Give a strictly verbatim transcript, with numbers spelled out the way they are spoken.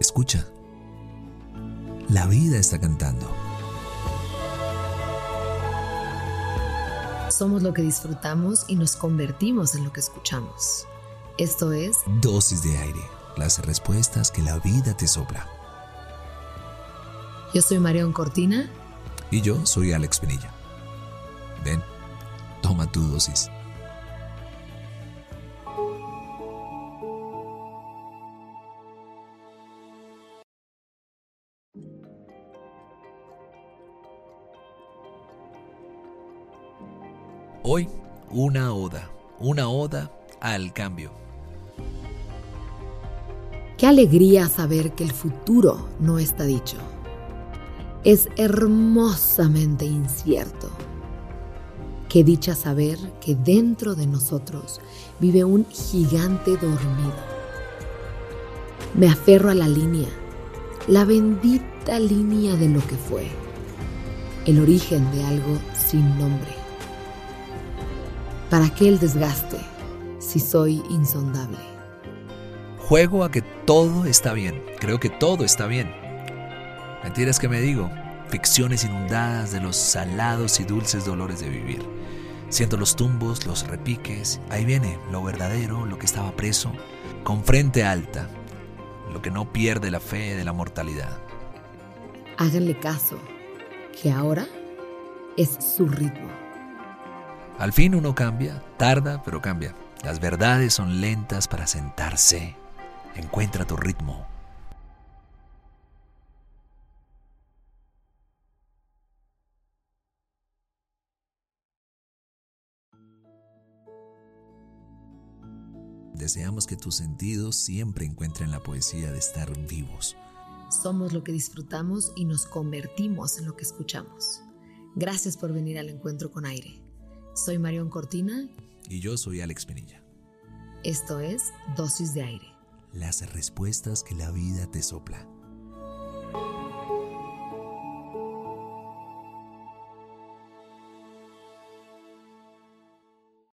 Escucha. La vida está cantando. Somos lo que disfrutamos y nos convertimos en lo que escuchamos. Esto es Dosis de aire. Las respuestas que la vida te sopla. Yo soy Marión Cortina. Y yo soy Alex Pinilla. Ven, toma tu dosis. Hoy, una oda, una oda al cambio. Qué alegría saber que el futuro no está dicho. Es hermosamente incierto. Qué dicha saber que dentro de nosotros vive un gigante dormido. Me aferro a la línea, la bendita línea de lo que fue, el origen de algo sin nombre. ¿Para qué el desgaste si soy insondable? Juego a que todo está bien. Creo que todo está bien. Mentiras que me digo. Ficciones inundadas de los salados y dulces dolores de vivir. Siento los tumbos, los repiques. Ahí viene lo verdadero, lo que estaba preso. Con frente alta. Lo que no pierde la fe de la mortalidad. Háganle caso, que ahora es su ritmo. Al fin uno cambia, tarda, pero cambia. Las verdades son lentas para sentarse. Encuentra tu ritmo. Deseamos que tus sentidos siempre encuentren la poesía de estar vivos. Somos lo que disfrutamos y nos convertimos en lo que escuchamos. Gracias por venir al encuentro con aire. Soy Marión Cortina. Y yo soy Alex Pinilla. Esto es Dosis de Aire. Las respuestas que la vida te sopla.